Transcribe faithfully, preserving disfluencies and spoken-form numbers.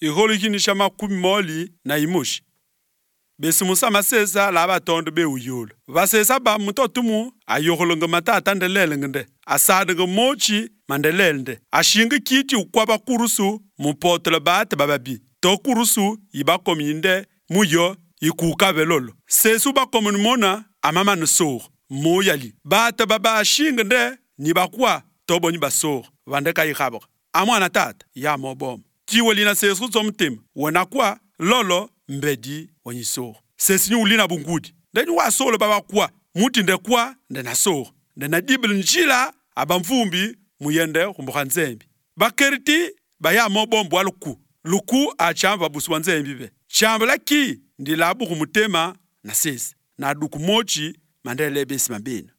iholo kinisha makumi moli na imushi. Besi musa masesa laba tondo be uyolo. Vasesa ba mutotumu ayoholonga matata ndelelengende. Asadanga mochi mandelelende. Ashinga kiti ukwaba kurusu mupotla bate bababi. To kurusu iba kominde muyo ikuka velolo. Sesu ba komunmona amama nsor. Moyali. Bate baba ashingende nibakwa tobo nibasor. Vandeka ikhabok. Amwana tata ya mobom. Kiwelina sesu zomtim. Wanakwa lolo mbedi wanyisor. Sesi ulina bungudi. Ndeni wa solo baba kwa. Muti nde kwa nde na sor. Nde na dibili njila abamfumbi muyende kumbuka nzembi. Bakeriti baya mobombo wa luku. Luku a chamba buswa nzembi be. Chamba laki ndi labu kumutema na sesi. Na duku mochi mandele besi mabina.